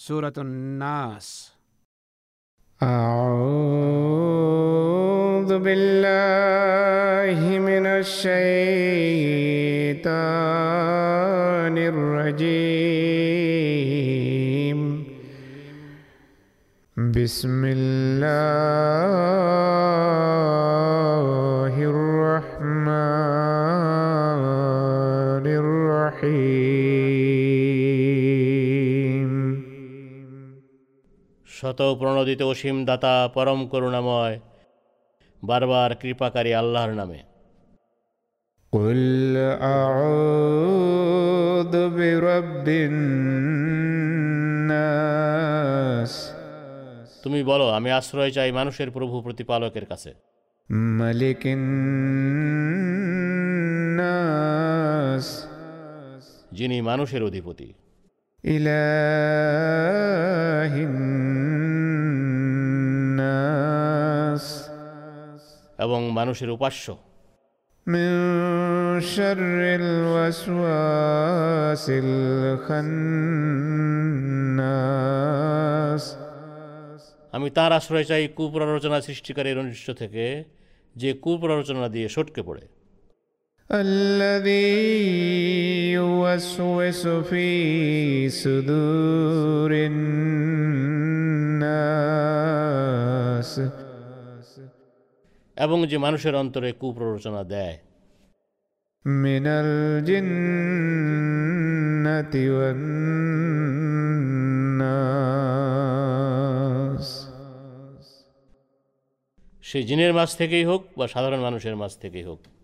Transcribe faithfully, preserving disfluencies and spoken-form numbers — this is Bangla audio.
সূরাতুন নাস। আউযু বিল্লাহি মিনাশ শাইতানির রাজীম। বিসমিল্লাহির রহমানির রহিম। শত প্রণোদিত অসীম দাতা পরম করুণাময় বারবার কৃপাকারী আল্লাহর নামে। কুল আউযু বিরাব্বিন নাস। তুমি বলো, আমি আশ্রয় চাই মানুষের প্রভু প্রতিপালকের কাছে, মালিকিন নাস, যিনি মানুষের অধিপতি, ইলাহিন নাস, এবং মানুষের উপাস্য। মিন শাররিল ওয়াসওয়াসিল খান্নাস। আমি তার আশ্রয় চাই কুপ্ররোচনা সৃষ্টিকারীর অনিষ্ট থেকে, যে কুপ্ররোচনা দিয়ে সটকে পড়ে। আল্লাযী ইউওয়াসওয়িসু ফী সুদুরিন নাস, এবং যে মানুষের অন্তরে কুপ্ররোচনা দেয়। মিনাল জিন্নাতি ওয়ান নাস। সে জিনের মাঝ থেকেই হোক বা সাধারণ মানুষের মাঝ থেকেই হোক।